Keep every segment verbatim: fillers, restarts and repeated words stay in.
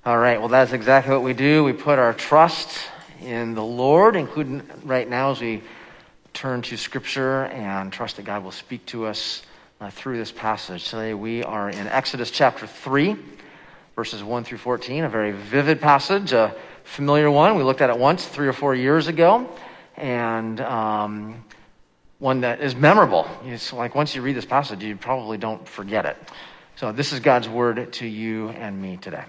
All right, well, that's exactly what we do. We put our trust in the Lord, including right now as we turn to Scripture and trust that God will speak to us uh, through this passage. Today we are in Exodus chapter three, verses one through fourteen, a very vivid passage, a familiar one. We looked at it once three or four years ago, and um, one that is memorable. It's like once you read this passage, you probably don't forget it. So this is God's word to you and me today.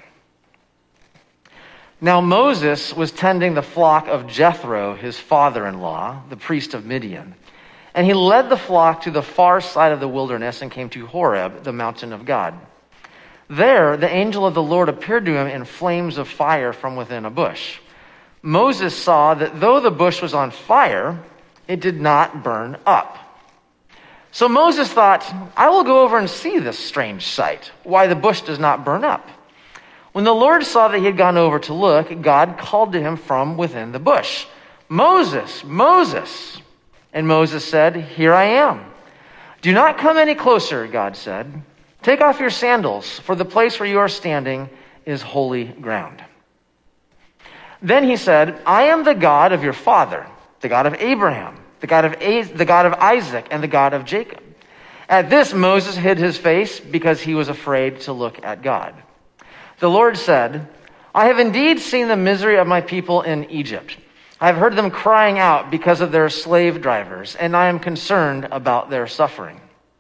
Now Moses was tending the flock of Jethro, his father-in-law, the priest of Midian. And he led the flock to the far side of the wilderness and came to Horeb, the mountain of God. There, the angel of the Lord appeared to him in flames of fire from within a bush. Moses saw that though the bush was on fire, it did not burn up. So Moses thought, I will go over and see this strange sight, why the bush does not burn up. When the Lord saw that he had gone over to look, God called to him from within the bush, Moses, Moses. And Moses said, Here I am. Do not come any closer, God said. Take off your sandals, for the place where you are standing is holy ground. Then he said, I am the God of your father, the God of Abraham, the God of A- the God of Isaac, and the God of Jacob. At this, Moses hid his face because he was afraid to look at God. The Lord said, I have indeed seen the misery of my people in Egypt. I have heard them crying out because of their slave drivers, and I am concerned about their suffering.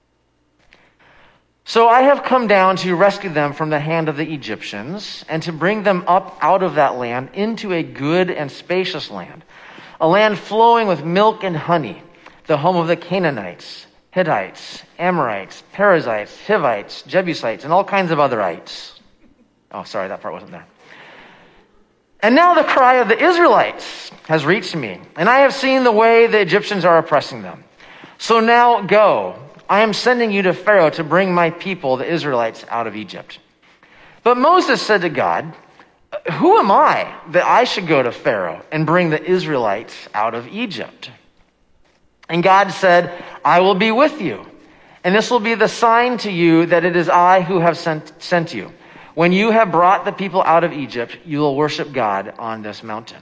So I have come down to rescue them from the hand of the Egyptians and to bring them up out of that land into a good and spacious land, a land flowing with milk and honey, the home of the Canaanites, Hittites, Amorites, Perizzites, Hivites, Jebusites, and all kinds of other ites. Oh, sorry, that part wasn't there. And now the cry of the Israelites has reached me, and I have seen the way the Egyptians are oppressing them. So now go. I am sending you to Pharaoh to bring my people, the Israelites, out of Egypt. But Moses said to God, Who am I that I should go to Pharaoh and bring the Israelites out of Egypt? And God said, I will be with you, and this will be the sign to you that it is I who have sent, sent you. When you have brought the people out of Egypt, you will worship God on this mountain.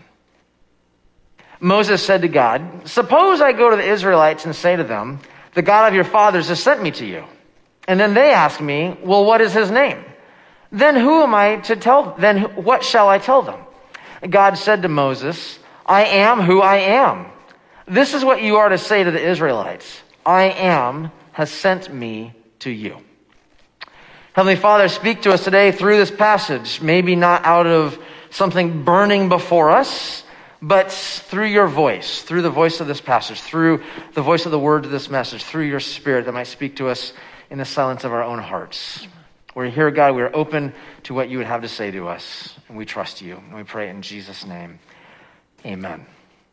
Moses said to God, Suppose I go to the Israelites and say to them, The God of your fathers has sent me to you. And then they ask me, Well, what is his name? Then who am I to tell? Then what shall I tell them? God said to Moses, I am who I am. This is what you are to say to the Israelites. I am has sent me to you. Heavenly Father, speak to us today through this passage, maybe not out of something burning before us, but through your voice, through the voice of this passage, through the voice of the word of this message, through your Spirit that might speak to us in the silence of our own hearts. We're here, God, we are open to what you would have to say to us, and we trust you, and we pray in Jesus' name. Amen.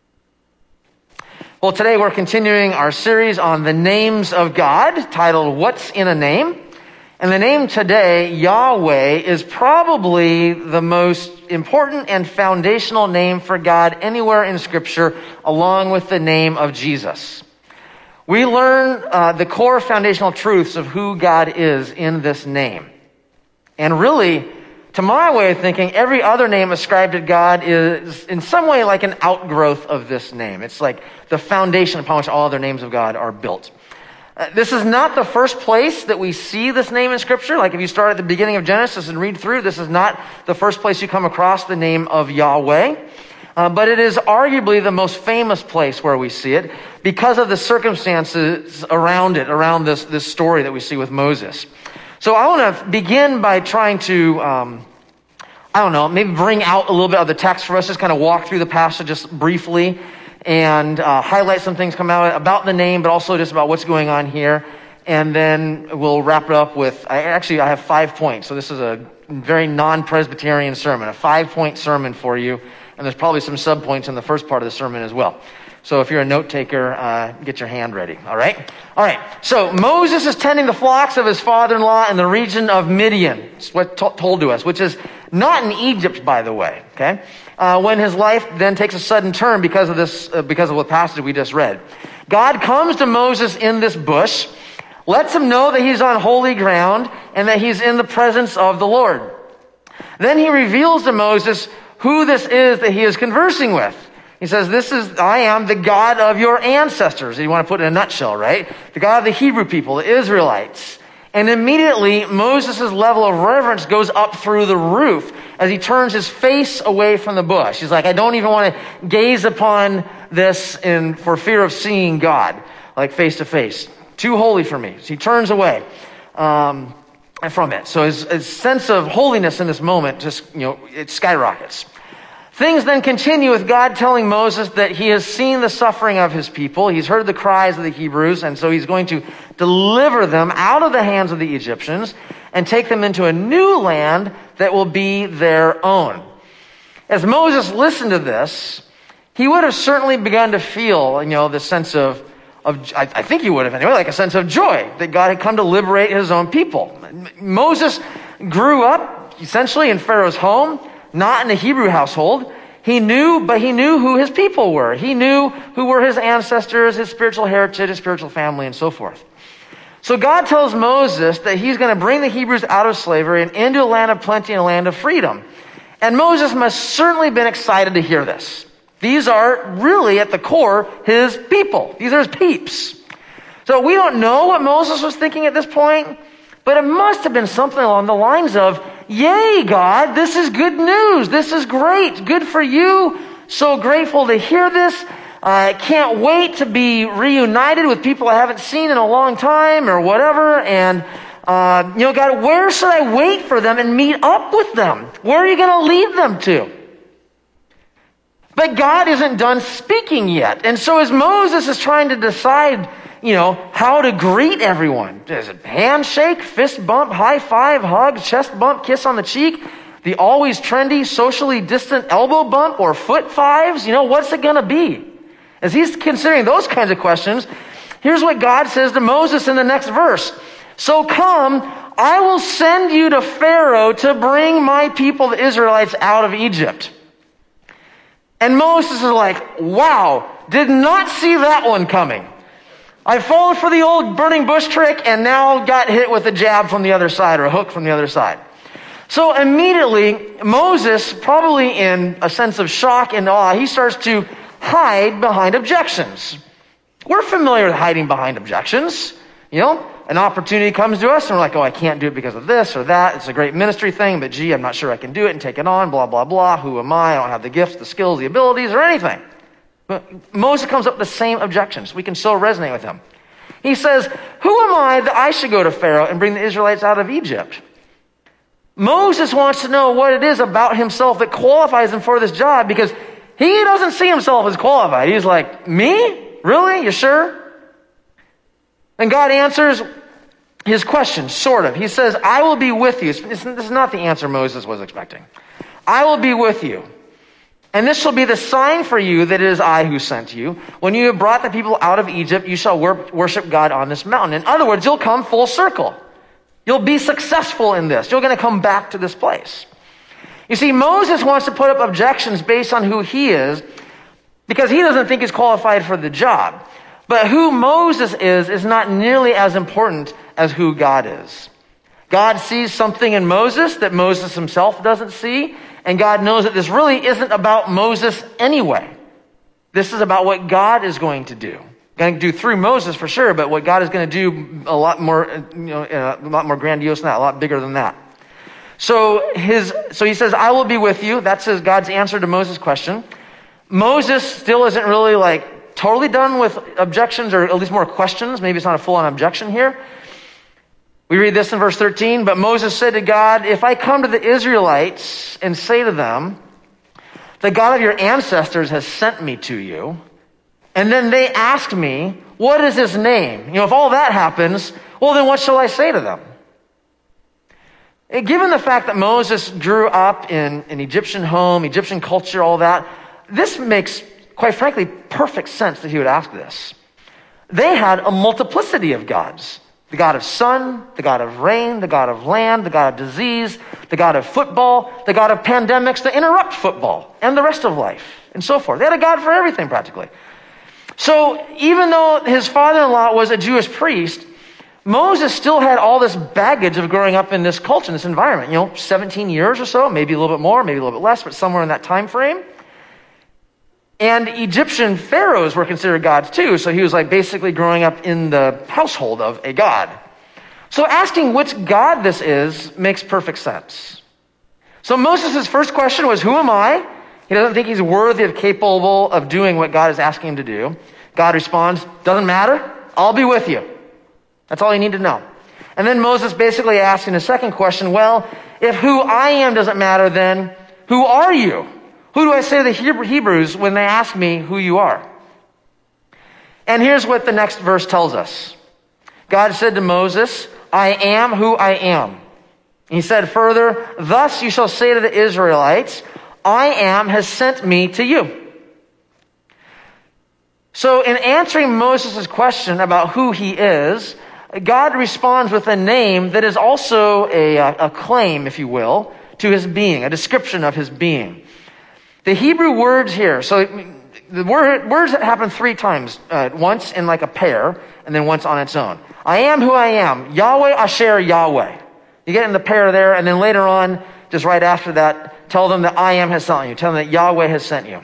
Well, today we're continuing our series on the names of God, titled What's in a Name? And the name today, Yahweh, is probably the most important and foundational name for God anywhere in Scripture, along with the name of Jesus. We learn uh, the core foundational truths of who God is in this name. And really, to my way of thinking, every other name ascribed to God is in some way like an outgrowth of this name. It's like the foundation upon which all other names of God are built. Uh, this is not the first place that we see this name in Scripture. Like if you start at the beginning of Genesis and read through, this is not the first place you come across the name of Yahweh. Uh, but it is arguably the most famous place where we see it because of the circumstances around it, around this, this story that we see with Moses. So I want to begin by trying to, um, I don't know, maybe bring out a little bit of the text for us, just kind of walk through the passage just briefly, and uh, highlight some things come out about the name, but also just about what's going on here. And then we'll wrap it up with, I actually, I have five points. So this is a very non-Presbyterian sermon, a five-point sermon for you. And there's probably some sub-points in the first part of the sermon as well. So if you're a note taker, uh, get your hand ready. All right? All right. So Moses is tending the flocks of his father-in-law in the region of Midian. It's what t- told to us, which is not in Egypt, by the way. Okay? Uh, when his life then takes a sudden turn because of this, uh, because of the passage we just read. God comes to Moses in this bush, lets him know that he's on holy ground and that he's in the presence of the Lord. Then he reveals to Moses who this is that he is conversing with. He says, this is, I am the God of your ancestors. You want to put it in a nutshell, right? The God of the Hebrew people, the Israelites. And immediately, Moses' level of reverence goes up through the roof as he turns his face away from the bush. He's like, I don't even want to gaze upon this in, for fear of seeing God, like face to face. Too holy for me. So he turns away um, from it. So his, his sense of holiness in this moment just, you know, it skyrockets. Things then continue with God telling Moses that he has seen the suffering of his people. He's heard the cries of the Hebrews, and so he's going to deliver them out of the hands of the Egyptians and take them into a new land that will be their own. As Moses listened to this, he would have certainly begun to feel, you know, the sense of, of I, I think he would have anyway, like a sense of joy that God had come to liberate his own people. Moses grew up essentially in Pharaoh's home, not in a Hebrew household. He knew, but he knew who his people were. He knew who were his ancestors, his spiritual heritage, his spiritual family, and so forth. So God tells Moses that he's going to bring the Hebrews out of slavery and into a land of plenty and a land of freedom. And Moses must certainly have been excited to hear this. These are really, at the core, his people. These are his peeps. So we don't know what Moses was thinking at this point, but it must have been something along the lines of, yay, God, this is good news. This is great. Good for you. So grateful to hear this. I uh, can't wait to be reunited with people I haven't seen in a long time or whatever. And, uh, you know, God, where should I wait for them and meet up with them? Where are you going to lead them to? But God isn't done speaking yet. And so as Moses is trying to decide, you know, how to greet everyone. Is it handshake, fist bump, high five, hug, chest bump, kiss on the cheek? The always trendy, socially distant elbow bump or foot fives? You know, what's it going to be? As he's considering those kinds of questions, here's what God says to Moses in the next verse. So come, I will send you to Pharaoh to bring my people, the Israelites, out of Egypt. And Moses is like, wow, did not see that one coming. I followed for the old burning bush trick and now got hit with a jab from the other side or a hook from the other side. So immediately, Moses, probably in a sense of shock and awe, he starts to hide behind objections. We're familiar with hiding behind objections. You know, an opportunity comes to us and we're like, oh, I can't do it because of this or that. It's a great ministry thing, but gee, I'm not sure I can do it and take it on, blah, blah, blah. Who am I? I don't have the gifts, the skills, the abilities, or anything. But Moses comes up with the same objections. We can so resonate with him. He says, who am I that I should go to Pharaoh and bring the Israelites out of Egypt? Moses wants to know what it is about himself that qualifies him for this job because he doesn't see himself as qualified. He's like, me? Really? You sure? And God answers his question, sort of. He says, I will be with you. This is not the answer Moses was expecting. I will be with you. And this shall be the sign for you that it is I who sent you. When you have brought the people out of Egypt, you shall wor- worship God on this mountain. In other words, you'll come full circle. You'll be successful in this. You're going to come back to this place. You see, Moses wants to put up objections based on who he is because he doesn't think he's qualified for the job. But who Moses is is not nearly as important as who God is. God sees something in Moses that Moses himself doesn't see. And God knows that this really isn't about Moses anyway. This is about what God is going to do. Going to do through Moses for sure, but what God is going to do a lot more, you know, a lot more grandiose than that, a lot bigger than that. So his, so he says, I will be with you. That's his, God's answer to Moses' question. Moses still isn't really like totally done with objections, or at least more questions. Maybe it's not a full-on objection here. We read this in verse thirteen, but Moses said to God, if I come to the Israelites and say to them, the God of your ancestors has sent me to you, and then they ask me, what is his name? You know, if all that happens, well, then what shall I say to them? And given the fact that Moses grew up in an Egyptian home, Egyptian culture, all that, this makes, quite frankly, perfect sense that he would ask this. They had a multiplicity of gods. The God of sun, the God of rain, the God of land, the God of disease, the God of football, the God of pandemics that interrupt football and the rest of life, and so forth. They had a God for everything practically. So even though his father-in-law was a Jewish priest, Moses still had all this baggage of growing up in this culture, in this environment. You know, seventeen years or so, maybe a little bit more, maybe a little bit less, but somewhere in that time frame. And Egyptian pharaohs were considered gods too, so he was like basically growing up in the household of a god. So asking which God this is makes perfect sense. So Moses' first question was, who am I? He doesn't think he's worthy of capable of doing what God is asking him to do. God responds, doesn't matter, I'll be with you. That's all you need to know. And then Moses basically asks in a second question, well, if who I am doesn't matter, then who are you? Who do I say to the Hebrews when they ask me who you are? And here's what the next verse tells us. God said to Moses, I am who I am. He said further, thus you shall say to the Israelites, I am has sent me to you. So in answering Moses' question about who he is, God responds with a name that is also a, a claim, if you will, to his being, a description of his being. The Hebrew words here, so the word, words that happen three times, uh, once in like a pair, and then once on its own. I am who I am, Yahweh Asher Yahweh. You get in the pair there, and then later on, just right after that, tell them that I am has sent you. Tell them that Yahweh has sent you.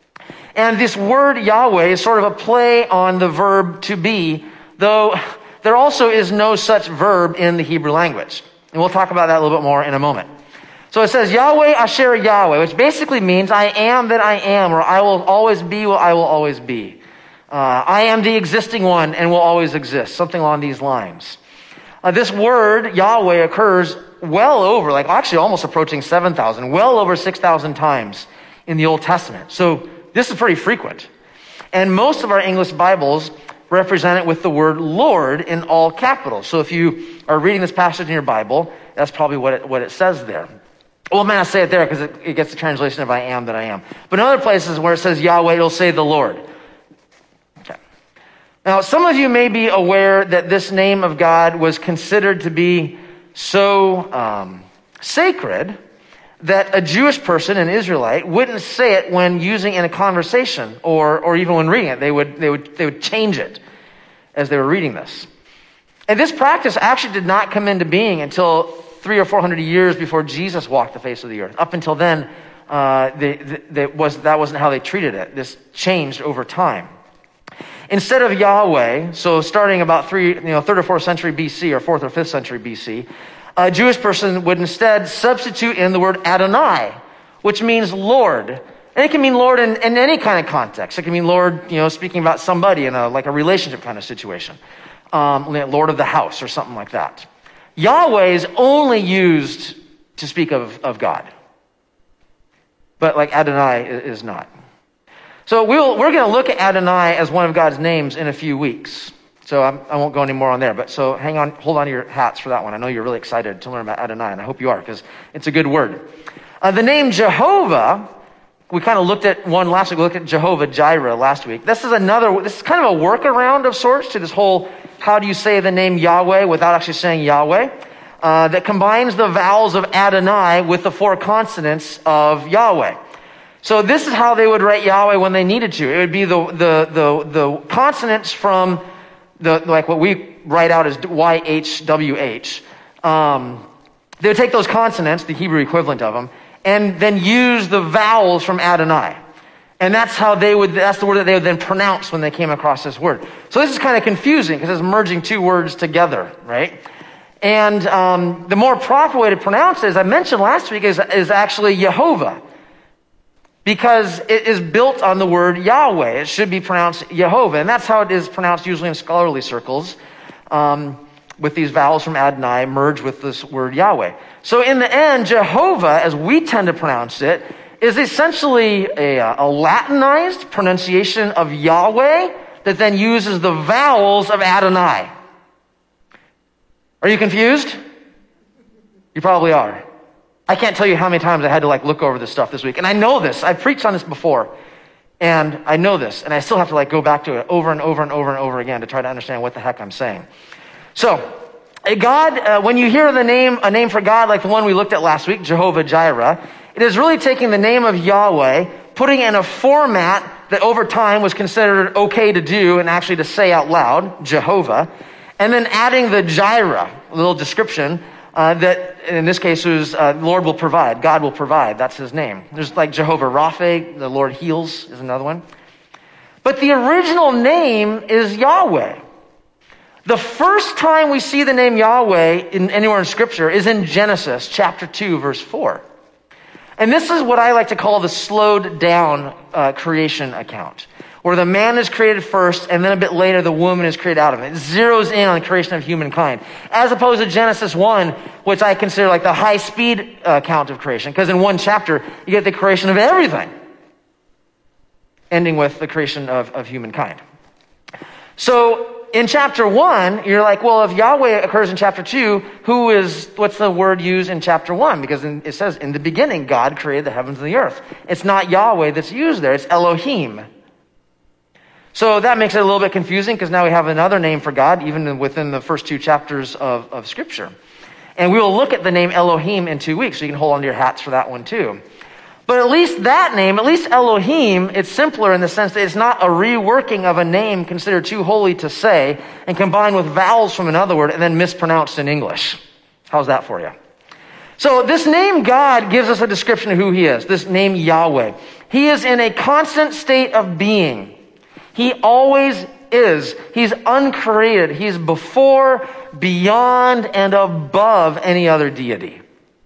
And this word Yahweh is sort of a play on the verb to be, though there also is no such verb in the Hebrew language. And we'll talk about that a little bit more in a moment. So it says Yahweh Asher Yahweh, which basically means I am that I am, or I will always be what I will always be. Uh, I am the existing one and will always exist, something along these lines. Uh, this word, Yahweh, occurs well over, like actually almost approaching seven thousand, well over six thousand times in the Old Testament. So this is pretty frequent. And most of our English Bibles represent it with the word Lord in all capitals. So if you are reading this passage in your Bible, that's probably what it, what it says there. Well, I may not say it there because it, it gets the translation of I am that I am. But in other places where it says Yahweh, it'll say the Lord. Okay. Now, some of you may be aware that this name of God was considered to be so um, sacred that a Jewish person, an Israelite, wouldn't say it when using in a conversation or or even when reading it. They would they would they would change it as they were reading this. And this practice actually did not come into being until three or four hundred years before Jesus walked the face of the earth. Up until then, uh, they, they, they was that wasn't how they treated it. This changed over time. Instead of Yahweh, so starting about three, you know, third or fourth century B C or fourth or fifth century B C, a Jewish person would instead substitute in the word Adonai, which means Lord. And it can mean Lord in, in any kind of context. It can mean Lord, you know, speaking about somebody in a like a relationship kind of situation. Um, Lord of the house or something like that. Yahweh is only used to speak of, of God. But like Adonai is not. So we'll, we're going to look at Adonai as one of God's names in a few weeks. So I'm, I won't go any more on there. But so hang on, hold on to your hats for that one. I know you're really excited to learn about Adonai, and I hope you are because it's a good word. Uh, the name Jehovah, we kind of looked at one last week. We looked at Jehovah Jireh last week. This is another, this is kind of a workaround of sorts to this whole, how do you say the name Yahweh without actually saying Yahweh? Uh, that combines the vowels of Adonai with the four consonants of Yahweh. So this is how they would write Yahweh when they needed to. It would be the the the, the consonants from the like what we write out as Y H W H. Um, they would take those consonants, the Hebrew equivalent of them, and then use the vowels from Adonai. And that's how they would, that's the word that they would then pronounce when they came across this word. So this is kind of confusing because it's merging two words together, right? And um, the more proper way to pronounce it, as I mentioned last week, is, is actually Yehovah. Because it is built on the word Yahweh. It should be pronounced Yehovah. And that's how it is pronounced usually in scholarly circles. Um, with these vowels from Adonai merged with this word Yahweh. So in the end, Jehovah, as we tend to pronounce it, is essentially a, a Latinized pronunciation of Yahweh that then uses the vowels of Adonai. Are you confused? You probably are. I can't tell you how many times I had to like look over this stuff this week. And I know this. I've preached on this before. And I know this. And I still have to like go back to it over and over and over and over again to try to understand what the heck I'm saying. So, God, uh, when you hear the name, a name for God like the one we looked at last week, Jehovah Jireh, it is really taking the name of Yahweh, putting it in a format that over time was considered okay to do and actually to say out loud, Jehovah, And then adding the Jireh, a little description, uh, that in this case was uh, Lord will provide, God will provide, that's his name. There's like Jehovah Rapha, the Lord heals is another one. But the original name is Yahweh. The first time we see the name Yahweh in, anywhere in Scripture is in Genesis chapter two, verse four. And this is what I like to call the slowed down uh, creation account, where the man is created first, and then a bit later the woman is created out of it. It zeroes in on the creation of humankind, as opposed to Genesis one, which I consider like the high-speed uh, account of creation, because in one chapter you get the creation of everything, ending with the creation of, of humankind. So in chapter one, you're like, well, if Yahweh occurs in chapter two, who is, what's the word used in chapter one? Because in, it says, in the beginning, God created the heavens and the earth. It's not Yahweh that's used there, it's Elohim. So that makes it a little bit confusing, because now we have another name for God, even within the first two chapters of, of Scripture. And we will look at the name Elohim in two weeks, so you can hold on to your hats for that one too. But at least that name, at least Elohim, it's simpler in the sense that it's not a reworking of a name considered too holy to say and combined with vowels from another word and then mispronounced in English. How's that for you? So this name God gives us a description of who he is, this name Yahweh. He is in a constant state of being. He always is. He's uncreated. He's before, beyond, and above any other deity.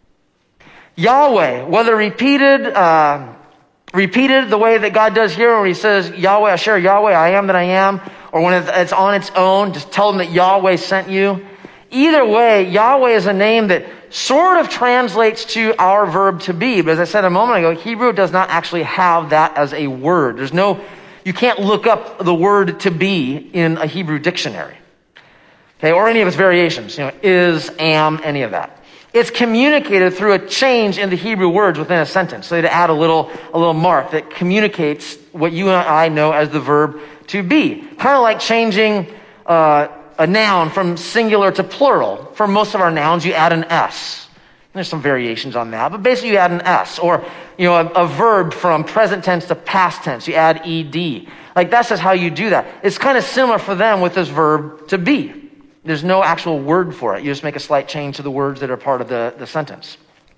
Yahweh, whether repeated, uh, repeated the way that God does here, where he says, Yahweh, Asher, Yahweh, I am that I am, or when it's on its own, just tell them that Yahweh sent you. Either way, Yahweh is a name that sort of translates to our verb to be, but as I said a moment ago, Hebrew does not actually have that as a word. There's no, you can't look up the word to be in a Hebrew dictionary, okay, or any of its variations, you know, is, am, any of that. It's communicated through a change in the Hebrew words within a sentence. So to add a little, a little mark that communicates what you and I know as the verb to be. Kind of like changing uh, a noun from singular to plural. For most of our nouns, you add an S. There's some variations on that, but basically you add an S. Or, you know, a, a verb from present tense to past tense, you add ed. Like that's just how you do that. It's kind of similar for them with this verb to be. There's no actual word for it. You just make a slight change to the words that are part of the, the sentence.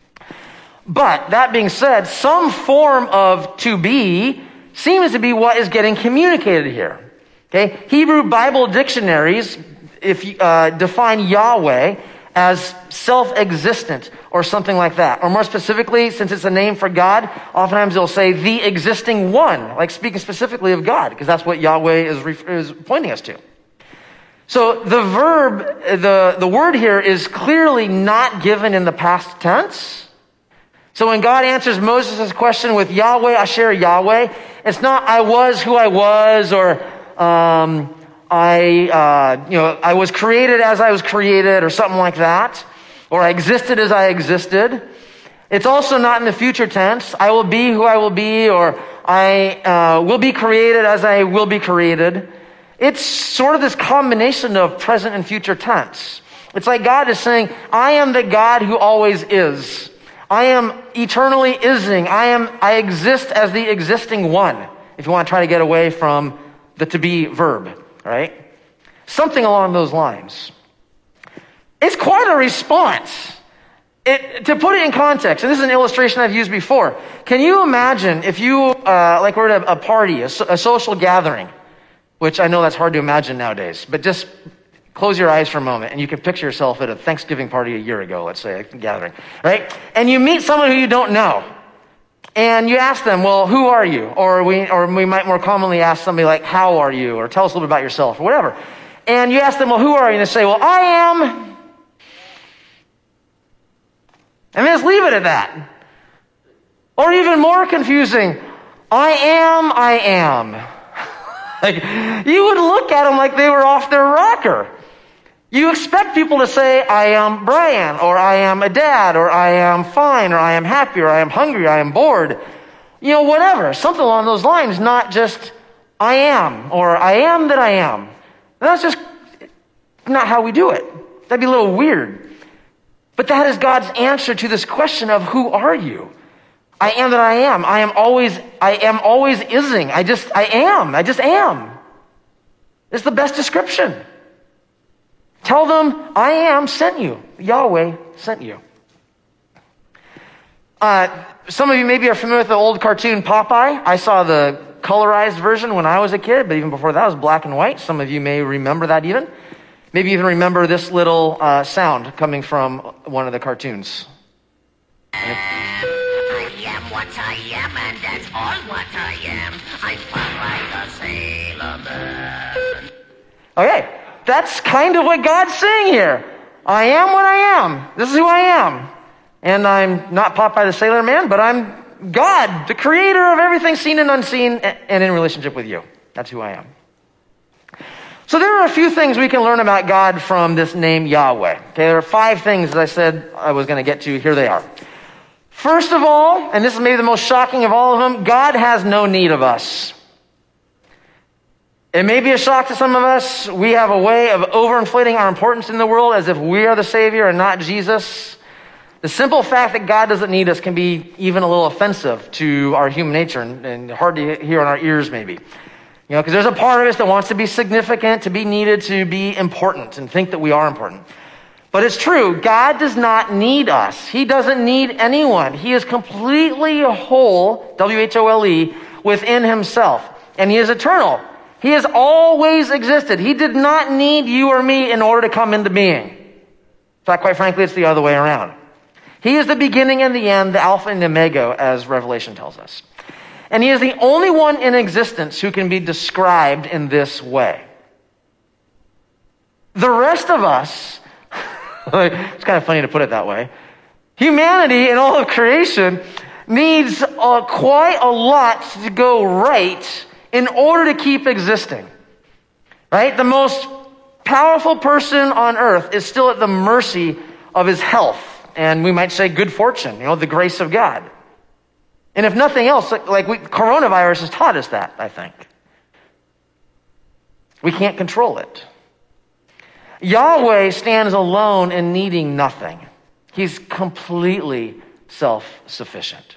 But that being said, some form of to be seems to be what is getting communicated here. Okay, Hebrew Bible dictionaries if you, uh, define Yahweh as self-existent or something like that. Or more specifically, since it's a name for God, oftentimes they'll say the existing one, like speaking specifically of God, because that's what Yahweh is, ref- is pointing us to. So the verb, the, the word here is clearly not given in the past tense. So when God answers Moses' question with Yahweh, Asher, Yahweh, it's not I was who I was, or um, I, uh, you know, I was created as I was created, or something like that, or I existed as I existed. It's also not in the future tense. I will be who I will be, or I uh, will be created as I will be created. It's sort of this combination of present and future tense. It's like God is saying, I am the God who always is. I am eternally ising. I am, I exist as the existing one. If you want to try to get away from the to be verb, right? Something along those lines. It's quite a response. It, to put it in context, and this is an illustration I've used before. Can you imagine if you, uh, like we're at a, a party, a, a social gathering, which I know that's hard to imagine nowadays, but just close your eyes for a moment and you can picture yourself at a Thanksgiving party a year ago, let's say, a gathering, right? And you meet someone who you don't know. And you ask them, well, who are you? Or we, or we might more commonly ask somebody like, how are you? Or tell us a little bit about yourself, or whatever. And you ask them, well, who are you? And they say, well, I am. And just leave it at that. Or even more confusing, I am, I am. Like, you would look at them like they were off their rocker. You expect people to say, I am Brian, or I am a dad, or I am fine, or I am happy, or I am hungry, I am bored. You know, whatever. Something along those lines, not just, I am, or I am that I am. That's just not how we do it. That'd be a little weird. But that is God's answer to this question of who are you? I am that I am. I am always, I am always ising. I just, I am. I just am. It's the best description. Tell them, I am sent you. Yahweh sent you. Uh, some of you maybe are familiar with the old cartoon Popeye. I saw the colorized version when I was a kid, but even before that it was black and white. Some of you may remember that even. Maybe even remember this little uh, sound coming from one of the cartoons. I am what I am, and that's all what I am. I'm Popeye the Sailor Man. Okay, that's kind of what God's saying here. I am what I am. This is who I am. And I'm not Popeye the Sailor Man, but I'm God, the creator of everything seen and unseen, and in relationship with you. That's who I am. So there are a few things we can learn about God from this name Yahweh. Okay, there are five things that I said I was going to get to. Here they are. First of all, and this is maybe the most shocking of all of them, God has no need of us. It may be a shock to some of us. We have a way of overinflating our importance in the world as if we are the Savior and not Jesus. The simple fact that God doesn't need us can be even a little offensive to our human nature and, and hard to hear in our ears maybe. You know, because there's a part of us that wants to be significant, to be needed, to be important, and think that we are important. But it's true, God does not need us. He doesn't need anyone. He is completely whole, W H O L E, within himself. And he is eternal. He has always existed. He did not need you or me in order to come into being. In fact, quite frankly, it's the other way around. He is the beginning and the end, the Alpha and the Omega, as Revelation tells us. And he is the only one in existence who can be described in this way. The rest of us, it's kind of funny to put it that way, humanity and all of creation needs uh, quite a lot to go right in order to keep existing. Right? The most powerful person on earth is still at the mercy of his health, and we might say good fortune, you know, the grace of God. And if nothing else, like, like we, coronavirus has taught us that, I think. We can't control it. Yahweh stands alone in needing nothing. He's completely self-sufficient.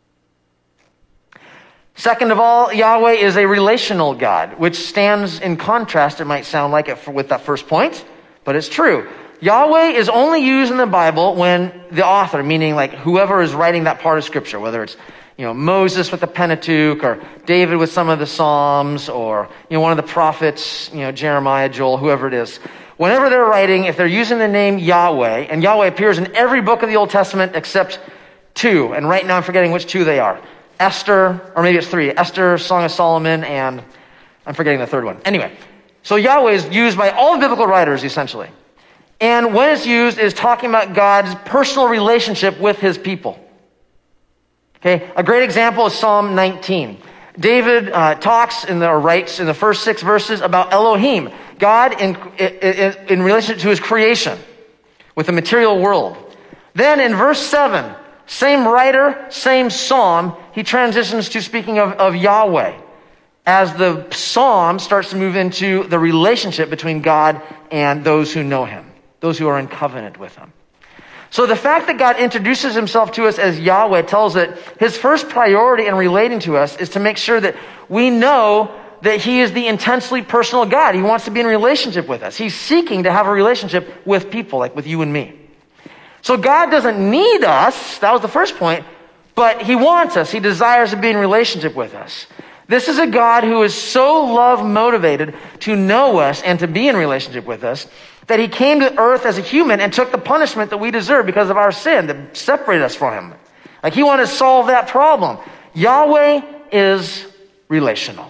Second of all, Yahweh is a relational God, which stands in contrast, it might sound like it, for, with that first point, but it's true. Yahweh is only used in the Bible when the author, meaning like whoever is writing that part of Scripture, whether it's you know, Moses with the Pentateuch, or David with some of the Psalms, or, you know, one of the prophets, you know, Jeremiah, Joel, whoever it is. Whenever they're writing, if they're using the name Yahweh, and Yahweh appears in every book of the Old Testament except two, and right now I'm forgetting which two they are. Esther, or maybe it's three. Esther, Song of Solomon, and I'm forgetting the third one. Anyway, so Yahweh is used by all the biblical writers, essentially. And when it's used, it's talking about God's personal relationship with his people. Okay, a great example is Psalm nineteen. David uh, talks in the, or writes in the first six verses about Elohim, God in, in, in relation to his creation with the material world. Then in verse seven, same writer, same psalm, he transitions to speaking of, of Yahweh as the psalm starts to move into the relationship between God and those who know him, those who are in covenant with him. So the fact that God introduces himself to us as Yahweh tells that his first priority in relating to us is to make sure that we know that he is the intensely personal God. He wants to be in relationship with us. He's seeking to have a relationship with people, like with you and me. So God doesn't need us, that was the first point, but he wants us. He desires to be in relationship with us. This is a God who is so love motivated to know us and to be in relationship with us that he came to earth as a human and took the punishment that we deserve because of our sin that separated us from him. Like he wanted to solve that problem. Yahweh is relational.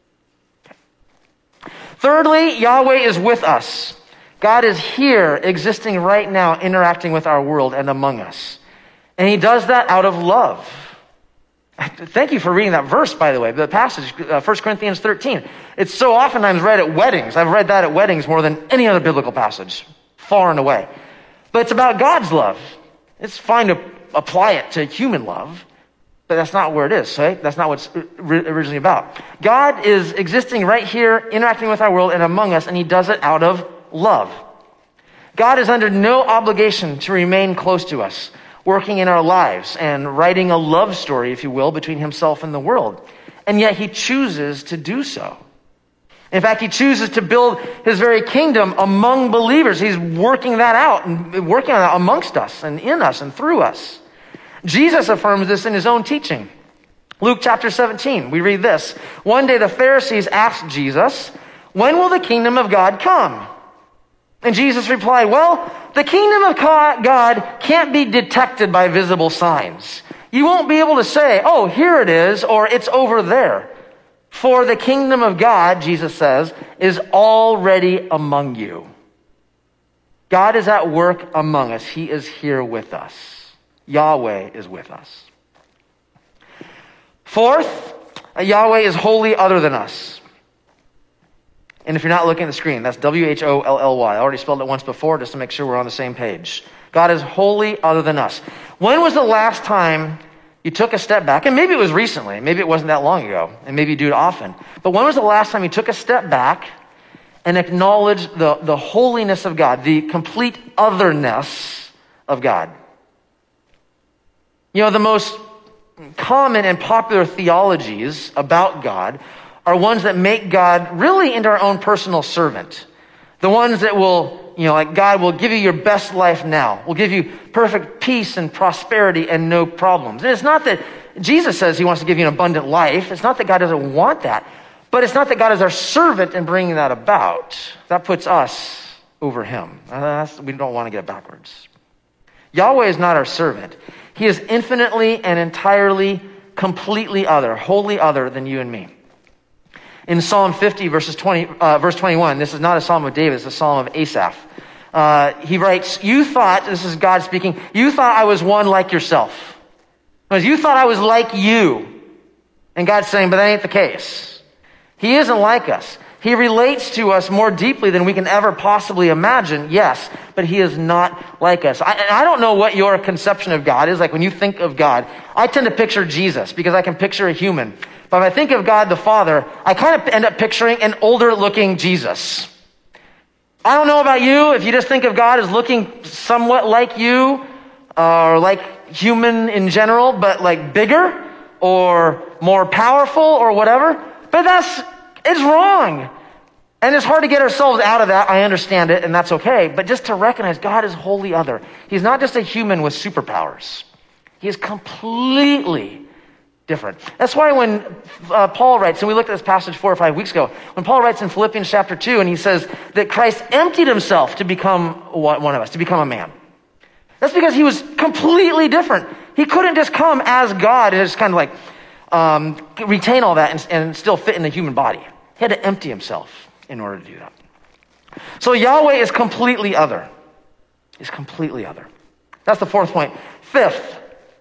Thirdly, Yahweh is with us. God is here, existing right now, interacting with our world and among us. And he does that out of love. Thank you for reading that verse, by the way, the passage, uh, First Corinthians thirteen. It's so oftentimes read at weddings. I've read that at weddings more than any other biblical passage, far and away. But it's about God's love. It's fine to apply it to human love, but that's not where it is, right? That's not what it's originally about. God is existing right here, interacting with our world and among us, and he does it out of love. God is under no obligation to remain close to us, working in our lives and writing a love story, if you will, between himself and the world. And yet he chooses to do so. In fact, he chooses to build his very kingdom among believers. He's working that out and working on that amongst us and in us and through us. Jesus affirms this in his own teaching. Luke chapter seventeen, we read this. One day the Pharisees asked Jesus, "When will the kingdom of God come?" And Jesus replied, "Well, the kingdom of God can't be detected by visible signs. You won't be able to say, 'Oh, here it is,' or 'it's over there.' For the kingdom of God," Jesus says, "is already among you." God is at work among us. He is here with us. Yahweh is with us. Fourth, Yahweh is wholly other than us. And if you're not looking at the screen, that's W H O L L Y. I already spelled it once before just to make sure we're on the same page. God is wholly other than us. When was the last time you took a step back? And maybe it was recently. Maybe it wasn't that long ago. And maybe you do it often. But when was the last time you took a step back and acknowledged the, the holiness of God, the complete otherness of God? You know, the most common and popular theologies about God are ones that make God really into our own personal servant. The ones that will, you know, like God will give you your best life now. Will give you perfect peace and prosperity and no problems. And it's not that Jesus says he wants to give you an abundant life. It's not that God doesn't want that. But it's not that God is our servant in bringing that about. That puts us over him. Uh, we don't want to get it backwards. Yahweh is not our servant. He is infinitely and entirely, completely other, wholly other than you and me. In Psalm fifty, verses twenty, uh, verse twenty-one, this is not a psalm of David, it's a psalm of Asaph. Uh, he writes, "You thought," this is God speaking, "you thought I was one like yourself." Because you thought I was like you. And God's saying, but that ain't the case. He isn't like us. He relates to us more deeply than we can ever possibly imagine, yes, but he is not like us. I, I don't know what your conception of God is. Like when you think of God, I tend to picture Jesus because I can picture a human. But if I think of God the Father, I kind of end up picturing an older looking Jesus. I don't know about you, if you just think of God as looking somewhat like you, uh, or like human in general, but like bigger or more powerful or whatever. But that's, it's wrong. And it's hard to get ourselves out of that. I understand it, and that's okay. But just to recognize God is wholly other. He's not just a human with superpowers. He is completely different. That's why when uh, Paul writes, and we looked at this passage four or five weeks ago, when Paul writes in Philippians chapter two, and he says that Christ emptied himself to become one of us, to become a man. That's because he was completely different. He couldn't just come as God and just kind of like um, retain all that and, and still fit in the human body. He had to empty himself in order to do that. So Yahweh is completely other. He's completely other. That's the fourth point. Fifth,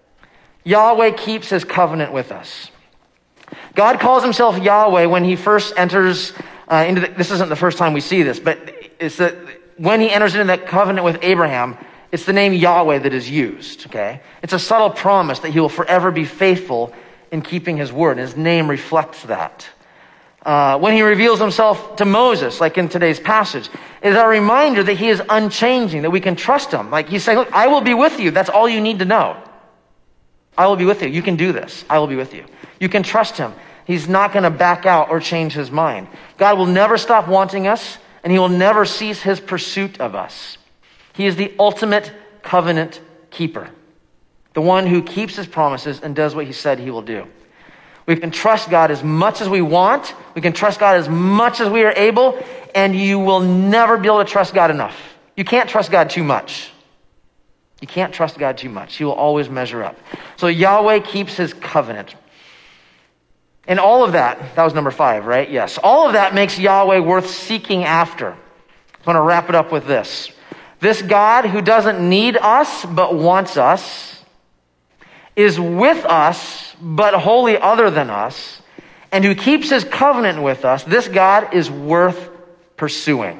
Yahweh keeps his covenant with us. God calls himself Yahweh when he first enters uh, into the, this isn't the first time we see this, but it's that when he enters into that covenant with Abraham, it's the name Yahweh that is used, okay? It's a subtle promise that he will forever be faithful in keeping his word, and his name reflects that. Uh, when he reveals himself to Moses, like in today's passage, is a reminder that he is unchanging, that we can trust him. Like he's saying, look, I will be with you. That's all you need to know. I will be with you. You can do this. I will be with you. You can trust him. He's not going to back out or change his mind. God will never stop wanting us, and he will never cease his pursuit of us. He is the ultimate covenant keeper, the one who keeps his promises and does what he said he will do. We can trust God as much as we want. We can trust God as much as we are able, and you will never be able to trust God enough. You can't trust God too much. You can't trust God too much. He will always measure up. So Yahweh keeps his covenant. And all of that, that was number five, right? Yes. All of that makes Yahweh worth seeking after. I want to wrap it up with this. This God who doesn't need us but wants us, is with us but wholly other than us, and who keeps his covenant with us, this God is worth pursuing.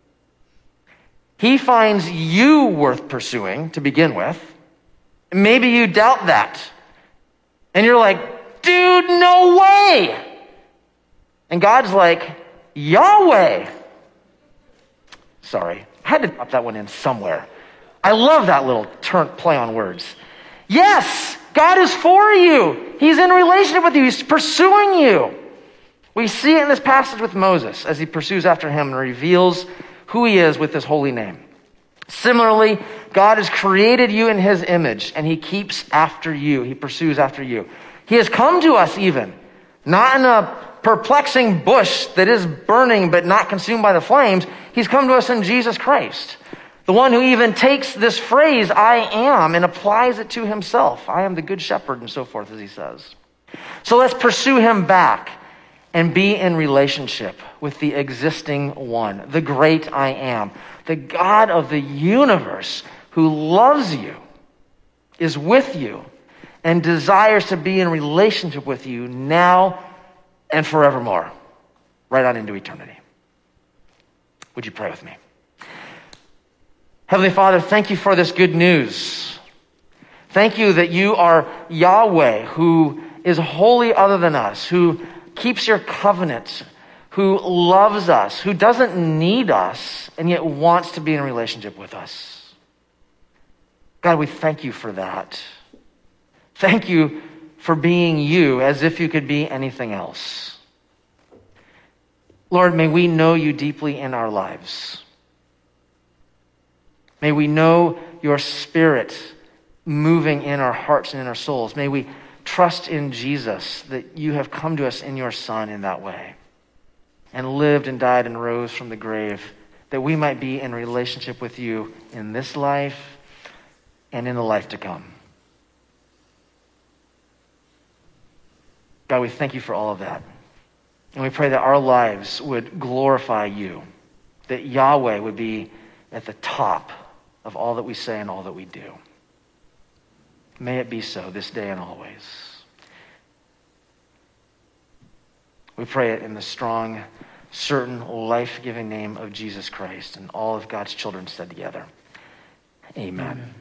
He finds you worth pursuing to begin with. Maybe you doubt that. And you're like, dude, no way. And God's like, Yahweh. Sorry, I had to drop that one in somewhere. I love that little turn play on words. Yes, God is for you. He's in relationship with you. He's pursuing you. We see it in this passage with Moses as he pursues after him and reveals who he is with his holy name. Similarly, God has created you in his image, and he keeps after you. He pursues after you. He has come to us even, not in a perplexing bush that is burning but not consumed by the flames. He's come to us in Jesus Christ, the one who even takes this phrase, I am, and applies it to himself. I am the good shepherd, and so forth, as he says. So let's pursue him back and be in relationship with the existing one, the great I am, the God of the universe who loves you, is with you, and desires to be in relationship with you now and forevermore, right on into eternity. Would you pray with me? Heavenly Father, thank you for this good news. Thank you that you are Yahweh, who is wholly other than us, who keeps your covenant, who loves us, who doesn't need us, and yet wants to be in relationship with us. God, we thank you for that. Thank you for being you as if you could be anything else. Lord, may we know you deeply in our lives. May we know your Spirit moving in our hearts and in our souls. May we trust in Jesus, that you have come to us in your Son in that way, and lived and died and rose from the grave, that we might be in relationship with you in this life and in the life to come. God, we thank you for all of that. And we pray that our lives would glorify you, that Yahweh would be at the top of all that we say and all that we do. May it be so this day and always. We pray it in the strong, certain, life-giving name of Jesus Christ, and all of God's children said together. Amen. Amen.